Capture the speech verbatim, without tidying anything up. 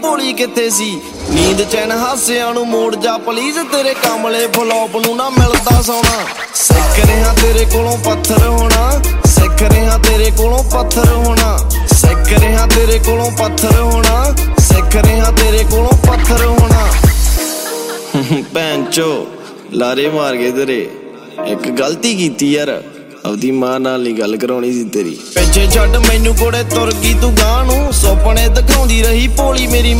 ਭੋਲੀ ਕਿੱਥੇ ਸੀ ਨੀਂਦ ਚੈਨ ਹਾਸਿਆਂ ਨੂੰ ਮੋੜ ਜਾ ਪਲੀਜ਼ ਤੇਰੇ ਕਮਲੇ ਫਲੋਪ ਨੂੰ ਨਾ ਮਿਲਦਾ ਸੋਣਾ ਸਿੱਖ ਰਿਹਾ ਤੇਰੇ ਕੋਲੋਂ ਪੱਥਰ ਹੋਣਾ ਸਿੱਖ ਰਿਹਾ ਤੇਰੇ ਕੋਲੋਂ ਪੱਥਰ ਹੋਣਾ ਸਿੱਖ ਰਿਹਾ ਤੇਰੇ ਕੋਲੋਂ ਪੱਥਰ ਹੋਣਾ ਸਿੱਖ ਰਿਹਾ ਤੇਰੇ ਕੋਲੋਂ ਪੱਥਰ ਹੋਣਾ ਭੈਣ ਚੋ ਲਾਰੇ ਮਾਰ ਗਏ ਤੇਰੇ ਇੱਕ ਗਲਤੀ ਕੀਤੀ ਯਾਰ ਆਪਦੀ ਮਾਂ ਨਾਲ ਨੀ ਗੱਲ ਕਰਾਉਣੀ ਸੀ ਤੇਰੀ ਪਿੱਛੇ ਛੱਡ ਮੈਨੂੰ ਕੋੜੇ ਤੁਰ ਗਈ ਤੂੰ ਗਾਂ ਨੂੰ ਸੁਪਨੇ ਦਿਖਾਉਂਦੀ ਰਹੀ ਭੋਲੀ ਮੇਰੀ